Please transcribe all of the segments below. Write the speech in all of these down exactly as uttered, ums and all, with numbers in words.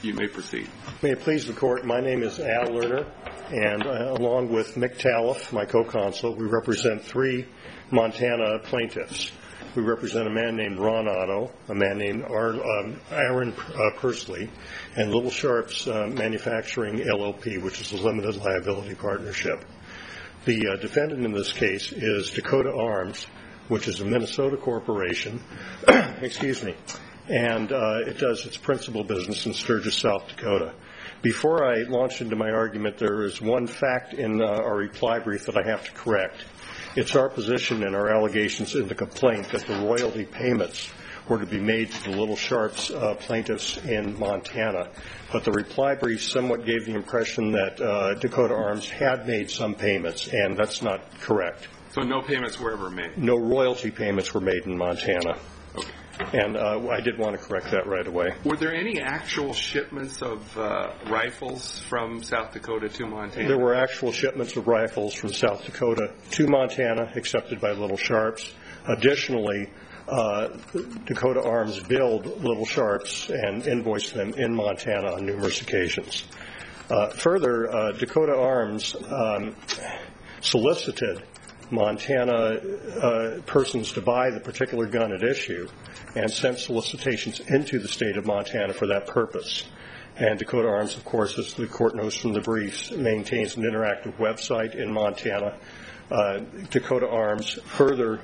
You may proceed. May it please the Court, my name is Al Lerner, and uh, along with Mick Taliff, my co-counsel, we represent three Montana plaintiffs. We represent a man named Ron Otto, a man named Ar- um, Aaron uh, Persley, and Little Sharps uh, Manufacturing, L L P, which is a limited liability partnership. The uh, defendant in this case is Dakota Arms, which is a Minnesota corporation, excuse me, and uh, it does its principal business in Sturgis, South Dakota. Before I launch into my argument, there is one fact in uh, our reply brief that I have to correct. It's our position and our allegations in the complaint that the royalty payments were to be made to the Little Sharps uh, plaintiffs in Montana. But the reply brief somewhat gave the impression that uh, Dakota Arms had made some payments, and that's not correct. So no payments were ever made? No royalty payments were made in Montana. Okay. And uh, I did want to correct that right away. Were there any actual shipments of uh, rifles from South Dakota to Montana? There were actual shipments of rifles from South Dakota to Montana, accepted by Little Sharps. Additionally, uh, Dakota Arms billed Little Sharps and invoiced them in Montana on numerous occasions. Uh, further, uh, Dakota Arms um, solicited Montana uh, persons to buy the particular gun at issue and sent solicitations into the state of Montana for that purpose. And Dakota Arms, of course, as the court knows from the briefs, maintains an interactive website in Montana. Uh, Dakota Arms further,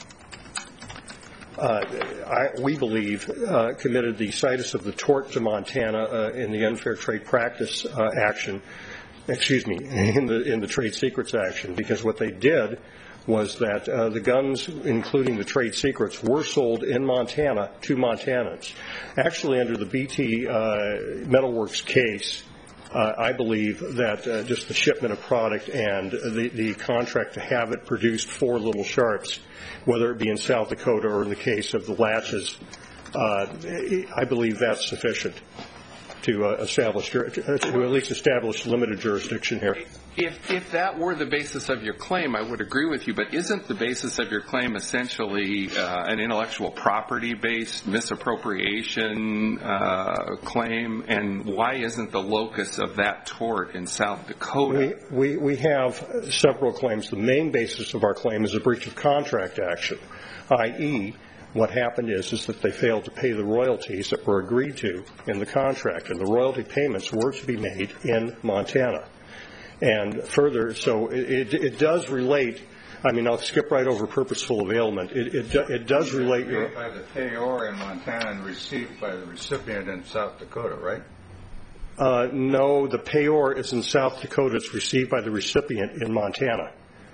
uh, I, we believe, uh, committed the situs of the tort to Montana uh, in the unfair trade practice uh, action, excuse me, in the in the trade secrets action, because what they did was that uh, the guns, including the trade secrets, were sold in Montana to Montanans. Actually, under the B T uh, Metalworks case, uh, I believe that uh, just the shipment of product and the, the contract to have it produced for Little Sharps, whether it be in South Dakota or in the case of the latches, uh, I believe that's sufficient to uh, establish, to at least establish limited jurisdiction here. If if that were the basis of your claim, I would agree with you, but isn't the basis of your claim essentially uh, an intellectual property-based misappropriation uh, claim, and why isn't the locus of that tort in South Dakota? We, we, we have several claims. The main basis of our claim is a breach of contract action, that is, what happened is, is that they failed to pay the royalties that were agreed to in the contract, and the royalty payments were to be made in Montana. And further, so it, it, it does relate, I mean, I'll skip right over purposeful availment. It, it, it does relate. Paid by the payor in Montana and received by the recipient in South Dakota, right? Uh, no, the payor is in South Dakota. It's received by the recipient in Montana.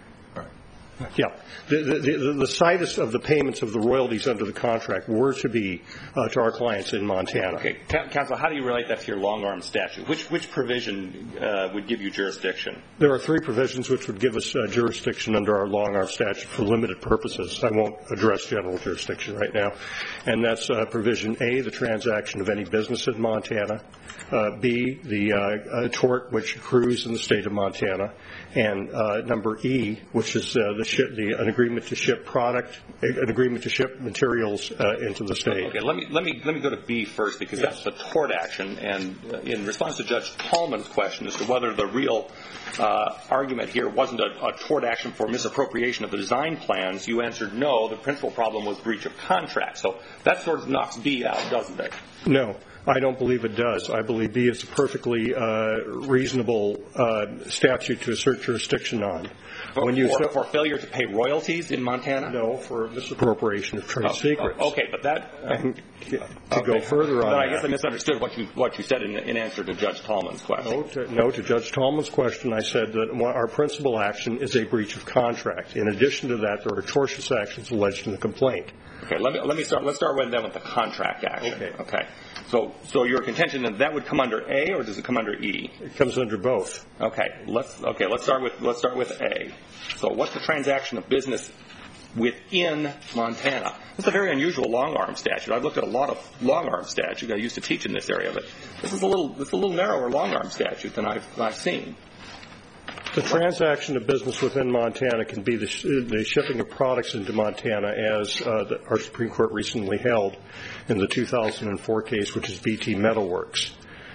Yeah. The, the, the, the situs of the payments of the royalties under the contract were to be uh, to our clients in Montana. Okay. Counsel, how do you relate that to your long-arm statute? Which which provision uh, would give you jurisdiction? There are three provisions which would give us uh, jurisdiction under our long-arm statute for limited purposes. I won't address general jurisdiction right now. And that's uh, provision A, the transaction of any business in Montana, uh, B, the uh, uh, tort which accrues in the state of Montana, and uh, number E, which is uh, the ship, the an agreement to ship product, an agreement to ship materials uh, into the state. Okay, let me let me let me go to B first, because yes. That's the tort action. And uh, in response to Judge Tallman's question as to whether the real uh, argument here wasn't a, a tort action for misappropriation of the design plans, you answered no. The principal problem was breach of contract. So that sort of knocks B out, doesn't it? No. I don't believe it does. I believe B is a perfectly uh, reasonable uh, statute to assert jurisdiction on. For, when you for, for failure to pay royalties in Montana? No, for misappropriation of trade oh, secrets. Oh, okay, but that... Uh, and to okay. go further on But I that, guess I misunderstood what you what you said in, in answer to Judge Tallman's question. No to, no, to Judge Tallman's question, I said that our principal action is a breach of contract. In addition to that, there are tortious actions alleged in the complaint. Okay, let me let me start. Let's start with then with the contract action. Okay. Okay. So, so your contention that that would come under A, or does it come under E? It comes under both. Okay. Let's okay. Let's start with let's start with A. So, what's the transaction of business within Montana? It's a very unusual long-arm statute. I've looked at a lot of long-arm statutes. I used to teach in this area, but this is a little this is a little narrower long-arm statute than I've I've seen. The transaction of business within Montana can be the, sh- the shipping of products into Montana, as uh, the, our Supreme Court recently held in the two thousand four case, which is B T Metalworks.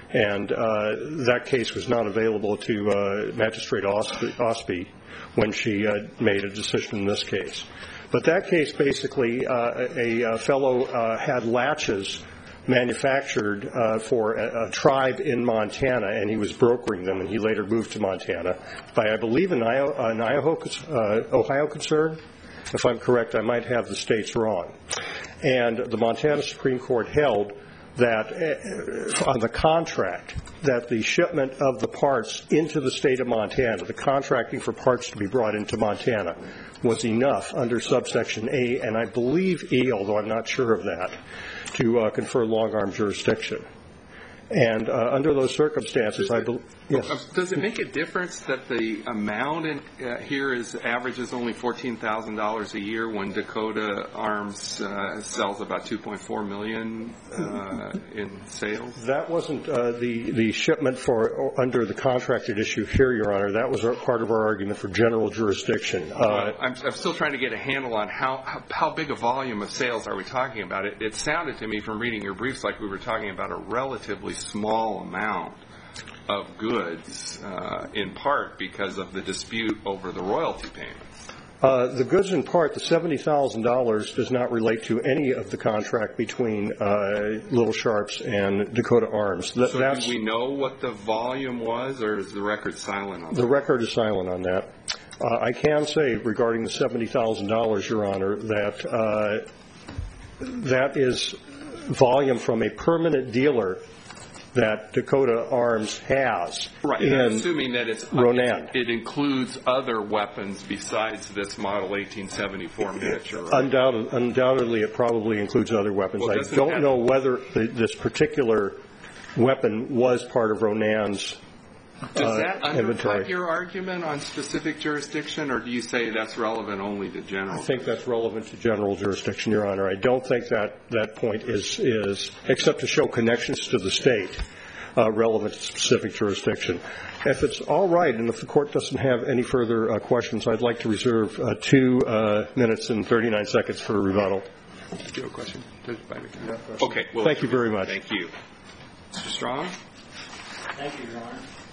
And uh, that case was not available to uh, Magistrate Osby when she uh, made a decision in this case. But that case basically, uh, a, a fellow uh, had latches manufactured uh, for a, a tribe in Montana, and he was brokering them, and he later moved to Montana by, I believe, an, Io- an Ohio, uh, Ohio concern. If I'm correct, I might have the states wrong. And the Montana Supreme Court held that uh, on the contract, that the shipment of the parts into the state of Montana, the contracting for parts to be brought into Montana, was enough under subsection A, and I believe E, although I'm not sure of that, to uh, confer long-arm jurisdiction. And uh, under those circumstances, I believe... Yes. Does it make a difference that the amount in, uh, here is averages only fourteen thousand dollars a year when Dakota Arms uh, sells about two point four million dollars uh, in sales? That wasn't uh, the, the shipment for under the contracted issue here, Your Honor. That was part of our argument for general jurisdiction. Uh, well, I'm, I'm still trying to get a handle on how, how, how big a volume of sales are we talking about. It, it sounded to me from reading your briefs like we were talking about a relatively small amount of goods, uh, in part because of the dispute over the royalty payments. Uh, the goods in part, the seventy thousand dollars, does not relate to any of the contract between uh, Little Sharps and Dakota Arms. That, so that's, do we know what the volume was, or is the record silent on that? The record is silent on that. Uh, I can say regarding the seventy thousand dollars, Your Honor, that uh, that is volume from a permanent dealer that Dakota Arms has. Right, in I'm assuming that it's Ronan. It includes other weapons besides this Model eighteen seventy-four miniature. Right? Undoubtedly, undoubtedly, it probably includes other weapons. Well, I don't that, know whether the, this particular weapon was part of Ronan's Does uh, that undercut inventory. your argument on specific jurisdiction, or do you say that's relevant only to general? I think that's relevant to general jurisdiction, Your Honor. I don't think that that point is, is except to show connections to the state, uh, relevant to specific jurisdiction. If it's all right, and if the Court doesn't have any further uh, questions, I'd like to reserve uh, two uh, minutes and thirty-nine seconds for a rebuttal. Do you have a question? Okay. Well, Thank you very much. Thank you. Mister Strong? Thank you, Your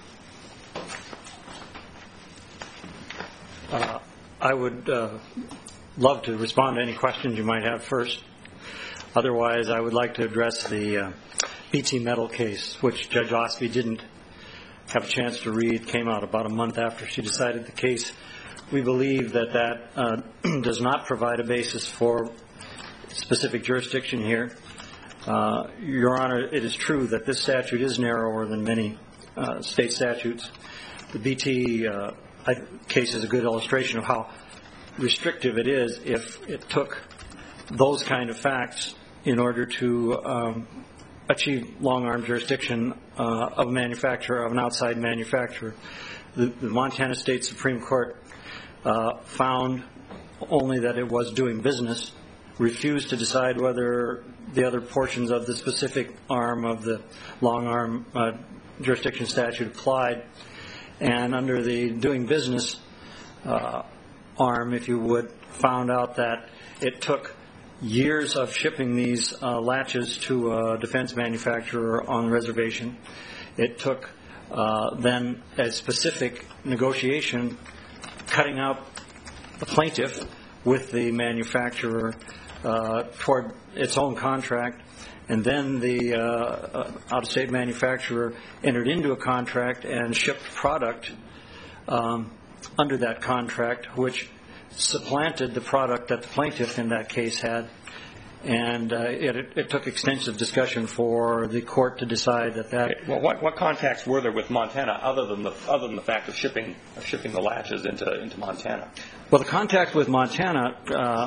Honor. Uh, I would uh, love to respond to any questions you might have first. Otherwise, I would like to address the uh, B T Metal case, which Judge Osby didn't have a chance to read. Came out about a month after she decided the case. We believe that that uh, does not provide a basis for specific jurisdiction here. Uh, Your Honor, it is true that this statute is narrower than many uh, state statutes. The B T uh, I, case is a good illustration of how restrictive it is if it took those kind of facts in order to um, achieve long-arm jurisdiction uh, of a manufacturer, of an outside manufacturer. The, the Montana State Supreme Court uh, found only that it was doing business, refused to decide whether the other portions of the specific arm of the long-arm uh, jurisdiction statute applied. And under the doing business uh, arm, if you would, found out that it took years of shipping these uh, latches to a defense manufacturer on the reservation. It took uh, then a specific negotiation cutting out the plaintiff with the manufacturer uh, toward its own contract, and then the uh, out-of-state manufacturer entered into a contract and shipped product um, under that contract, which supplanted the product that the plaintiff in that case had. And uh, it, it took extensive discussion for the court to decide that that. Okay. Well, what, what contacts were there with Montana other than the other than the fact of shipping of shipping the latches into into Montana? Well, the contacts with Montana,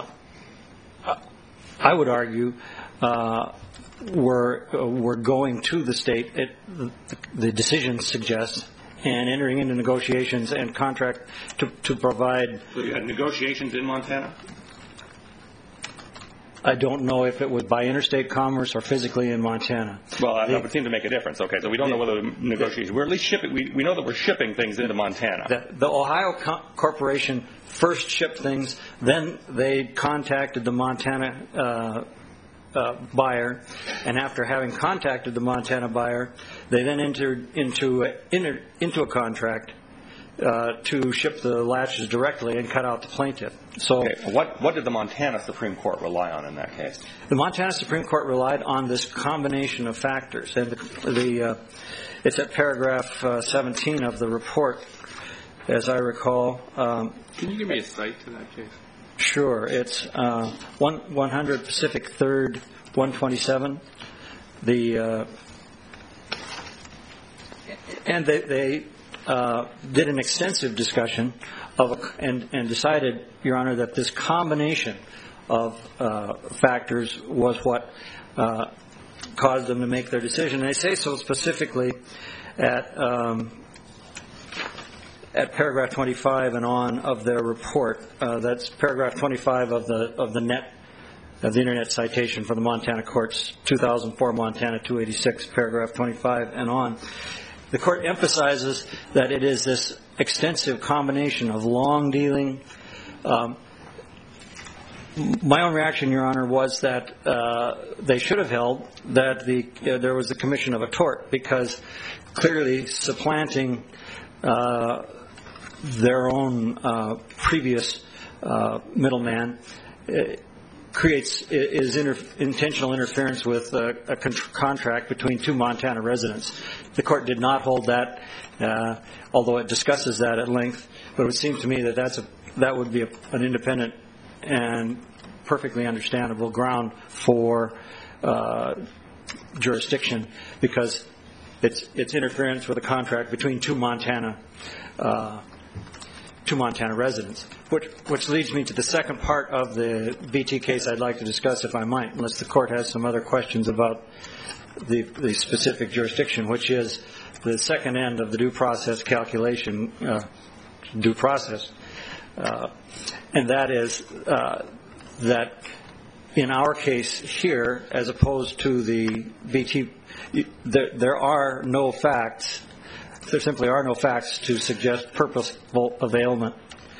uh, I would argue, uh, were uh, were going to the state. It, the, the decision suggests. And entering into negotiations and contract to, to provide. So you had negotiations in Montana? I don't know if it was by interstate commerce or physically in Montana. Well, that the, would seem to make a difference. Okay, so we don't the, know whether the negotiations. We're at least shipping. We, we know that we're shipping things into Montana. The, the Ohio co- Corporation first shipped things. Then they contacted the Montana uh, uh, buyer, and after having contacted the Montana buyer, they then entered into a, enter, into a contract uh, to ship the latches directly and cut out the plaintiff. So, okay. what what did the Montana Supreme Court rely on in that case? The Montana Supreme Court relied on this combination of factors, and the, the uh, it's at paragraph uh, seventeen of the report, as I recall. Um, Can you give me a cite to that case? Sure. It's uh, one, 100 Pacific third, one twenty-seven. The uh, and they, they uh, did an extensive discussion of a, and and decided, Your Honor, that this combination of uh, factors was what uh, caused them to make their decision. And they say so specifically at. Um, At paragraph twenty-five and on of their report, uh, that's paragraph twenty-five of the of the net of the internet citation for the Montana courts, two thousand four Montana two eighty-six, paragraph twenty-five and on. The court emphasizes that it is this extensive combination of long dealing. Um, my own reaction, Your Honor, was that uh, they should have held that the uh, there was the commission of a tort, because clearly supplanting Uh, their own uh, previous uh, middleman uh, creates is inter- intentional interference with uh, a con- contract between two Montana residents. The court did not hold that, uh, although it discusses that at length. But it would seem to me that that's a, that would be a, an independent and perfectly understandable ground for uh, jurisdiction, because it's it's interference with a contract between two Montana. Uh, two Montana residents, which, which leads me to the second part of the B T case I'd like to discuss, if I might, unless the court has some other questions about the, the specific jurisdiction, which is the second end of the due process calculation, uh, due process, uh, and that is uh, that in our case here, as opposed to the B T, there, there are no facts There simply are no facts to suggest purposeful availment.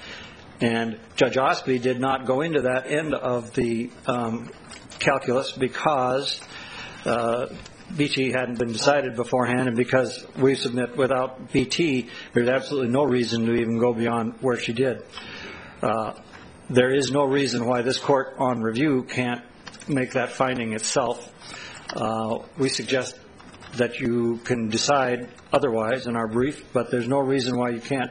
And Judge Osby did not go into that end of the um, calculus because uh, B T hadn't been decided beforehand, and because we submit without B T, there's absolutely no reason to even go beyond where she did. Uh, there is no reason why this court on review can't make that finding itself. Uh, we suggest that you can decide otherwise in our brief, but there's no reason why you can't,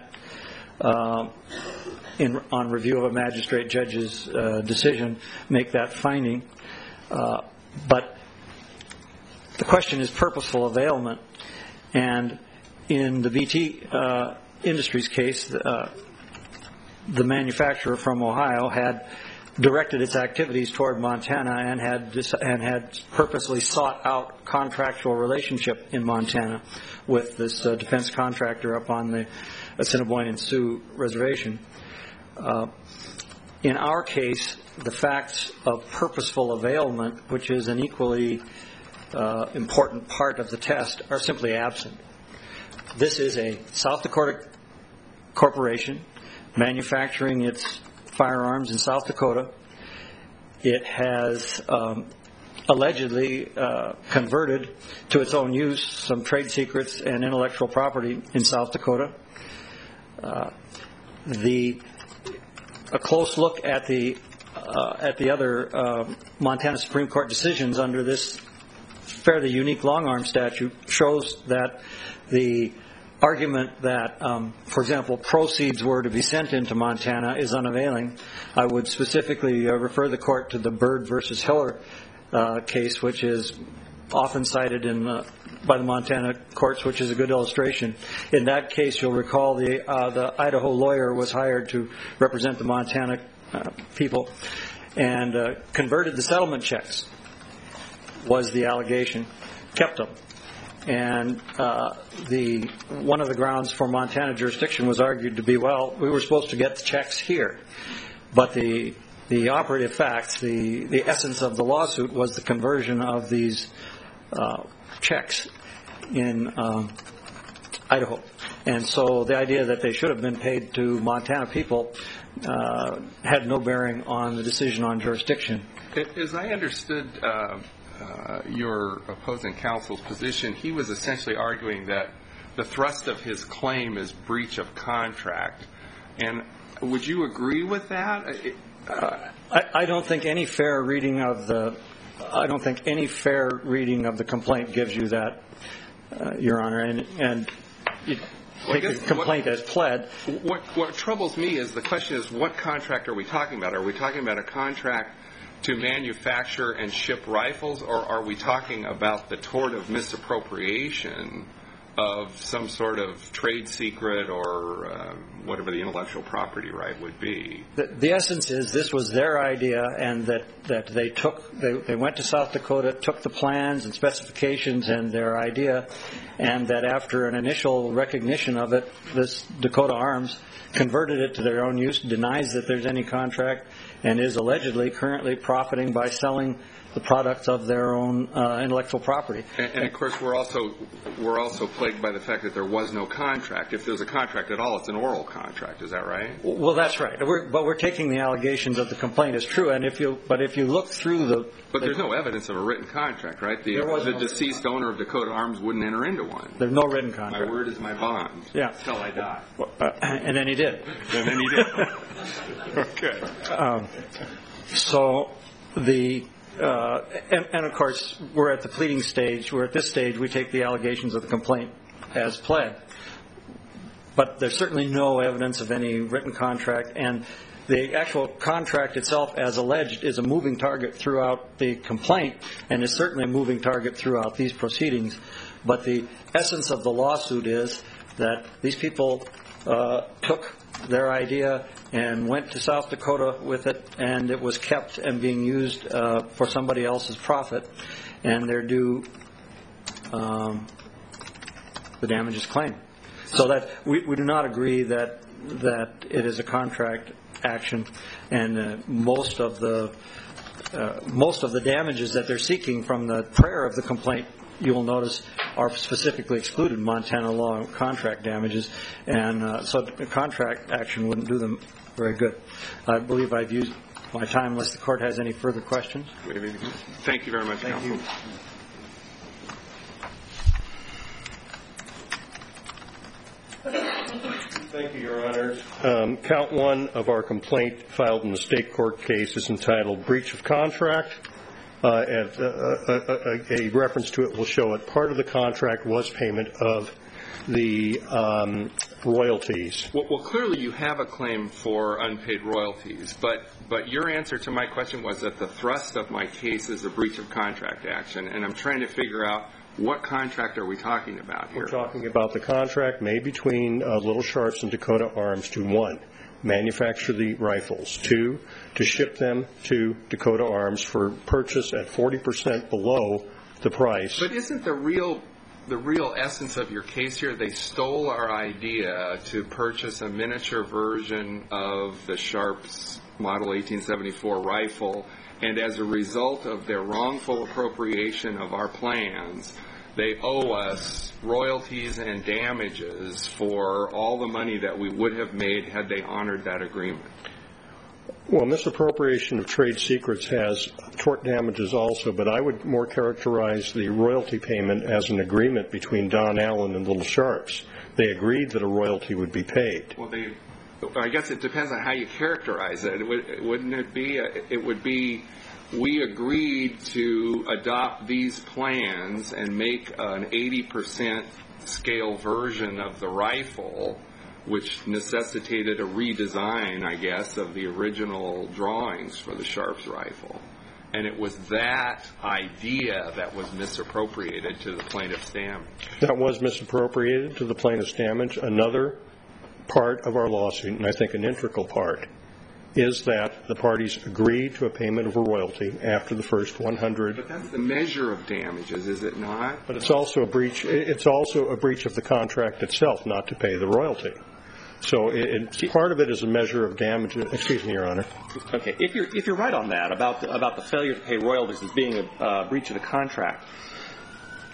uh, in, on review of a magistrate judge's uh, decision, make that finding. Uh, but the question is purposeful availment, and in the B T uh, Industries case, uh, the manufacturer from Ohio had directed its activities toward Montana and had and had purposely sought out contractual relationship in Montana with this uh, defense contractor up on the Assiniboine and Sioux reservation. Uh, in our case, the facts of purposeful availment, which is an equally uh, important part of the test, are simply absent. This is a South Dakota corporation manufacturing its firearms in South Dakota. It has um, allegedly uh, converted to its own use some trade secrets and intellectual property in South Dakota. Uh, the a close look at the uh, at the other uh, Montana Supreme Court decisions under this fairly unique long-arm statute shows that the argument that, um, for example, proceeds were to be sent into Montana is unavailing. I would specifically uh, refer the court to the Bird versus Hiller uh, case, which is often cited in the, by the Montana courts, which is a good illustration. In that case, you'll recall the uh, the Idaho lawyer was hired to represent the Montana uh, people and uh, converted the settlement checks, was the allegation, kept them. And uh, the one of the grounds for Montana jurisdiction was argued to be, well, we were supposed to get the checks here. But the the operative facts, the, the essence of the lawsuit was the conversion of these uh, checks in um, Idaho. And so the idea that they should have been paid to Montana people uh, had no bearing on the decision on jurisdiction. As I understood uh, uh, your opposing counsel's position, he was essentially arguing that the thrust of his claim is breach of contract. And would you agree with that? Uh, I, I don't think any fair reading of the I don't think any fair reading of the complaint gives you that, uh, Your Honor. And and you take the complaint what, as pled. What what troubles me is the question is, what contract are we talking about? Are we talking about a contract to manufacture and ship rifles, or are we talking about the tort of misappropriation of some sort of trade secret or uh, whatever the intellectual property right would be? The, the essence is this was their idea, and that, that they took they, they went to South Dakota, took the plans and specifications and their idea, and that after an initial recognition of it, this Dakota Arms converted it to their own use, denies that there's any contract, and is allegedly currently profiting by selling the products of their own uh, intellectual property. And, and of course, we're also we're also plagued by the fact that there was no contract. If there's a contract at all, it's an oral contract. Is that right? Well, that's right. We're, but we're taking the allegations of the complaint as true. And if you, but if you look through the, but the, there's no evidence of a written contract, right? The, there was the no, deceased owner of Dakota Arms wouldn't enter into one. There's no written contract. My word is my bond. Yeah. Till I die. Uh, and then he did. And then he did. Okay. Um, so the. Uh, and, and, of course, we're at the pleading stage. We're at this stage. We take the allegations of the complaint as pled. But there's certainly no evidence of any written contract. And the actual contract itself, as alleged, is a moving target throughout the complaint, and is certainly a moving target throughout these proceedings. But the essence of the lawsuit is that these people uh, took their idea and went to South Dakota with it, and it was kept and being used uh, for somebody else's profit, and they're due um, the damages claim. So that we, we do not agree that that it is a contract action, and uh, most of the uh, most of the damages that they're seeking from the prayer of the complaint, you will notice, are specifically excluded Montana law contract damages, and uh, so a contract action wouldn't do them very good. I believe I've used my time unless the court has any further questions. Thank you very much, Thank counsel. you. Thank you, Your Honor. Um, count one of our complaint filed in the state court case is entitled Breach of Contract. Uh, and, uh, a, a, a reference to it will show it. Part of the contract was payment of the um, royalties. Well, well, clearly you have a claim for unpaid royalties, but but your answer to my question was that the thrust of my case is a breach of contract action, and I'm trying to figure out what contract are we talking about here? We're talking about the contract made between uh, Little Sharps and Dakota Arms to, one, manufacture the rifles, two, to ship them to Dakota Arms for purchase at forty percent below the price. But isn't the real the real essence of your case here, they stole our idea to purchase a miniature version of the Sharps Model eighteen seventy-four rifle, and as a result of their wrongful appropriation of our plans, they owe us royalties and damages for all the money that we would have made had they honored that agreement. Well, misappropriation of trade secrets has tort damages also, but I would more characterize the royalty payment as an agreement between Don Allen and Little Sharps. They agreed that a royalty would be paid. Well, they, I guess it depends on how you characterize it. it wouldn't it be? It would be, we agreed to adopt these plans and make an eighty percent scale version of the rifle, which necessitated a redesign, I guess, of the original drawings for the Sharps rifle. And it was that idea that was misappropriated to the plaintiff's damage. That was misappropriated to the plaintiff's damage. Another part of our lawsuit, and I think an integral part, is that the parties agreed to a payment of a royalty after the first one hundred. But that's the measure of damages, is it not? But it's also a breach. It's also a breach of the contract itself not to pay the royalty. So it, it, part of it is a measure of damage. Excuse me, Your Honor. Okay. If you're if you're right on that about the, about the failure to pay royalties as being a uh, breach of the contract,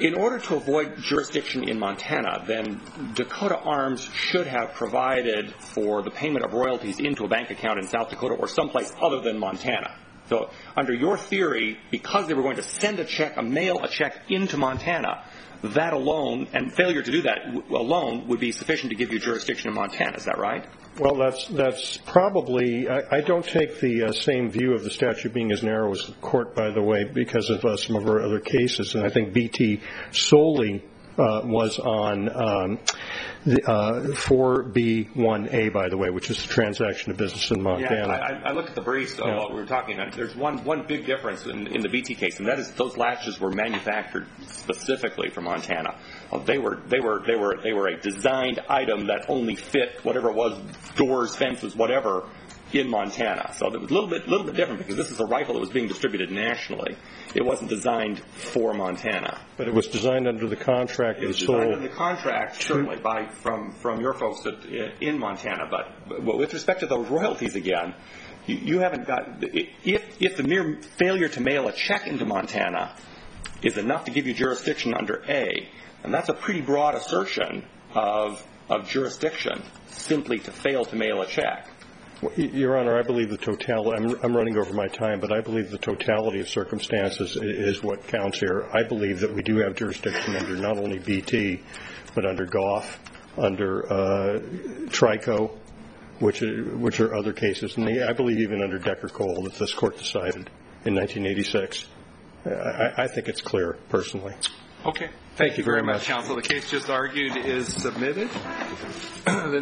In order to avoid jurisdiction in Montana, then Dakota Arms should have provided for the payment of royalties into a bank account in South Dakota or someplace other than Montana. So under your theory, because they were going to send a check, a mail a check into Montana, that alone, and failure to do that alone, would be sufficient to give you jurisdiction in Montana. Is that right? Well, that's that's probably. I, I don't take the uh, same view of the statute being as narrow as the court, by the way, because of uh, some of our other cases, and I think B T solely uh, was on um, the, uh, four B one A, by the way, which is the transaction of business in Montana. Yeah, I, I looked at the briefs of yeah. what we were talking about. There's one one big difference in, in the B T case, and that is those latches were manufactured specifically for Montana. Uh, they were they were they were they were a designed item that only fit whatever it was, doors, fences, whatever, in Montana. So it was a little bit little bit different because this is a rifle that was being distributed nationally. It wasn't designed for Montana. But it was designed under the contract It and was sold. designed under the contract, certainly, by from from your folks that, in Montana. But, but with respect to those royalties again, you, you haven't got if if the mere failure to mail a check into Montana is enough to give you jurisdiction under A, and that's a pretty broad assertion of of jurisdiction simply to fail to mail a check. Your Honor, I believe the totality, I'm, I'm running over my time, but I believe the totality of circumstances is what counts here. I believe that we do have jurisdiction under not only B T, but under Goff, under uh, Trico, which are, which are other cases. And I believe even under Decker-Cole that this Court decided in nineteen eighty-six. I, I think it's clear, personally. Okay. Thank you very much, counsel. The case just argued is submitted. The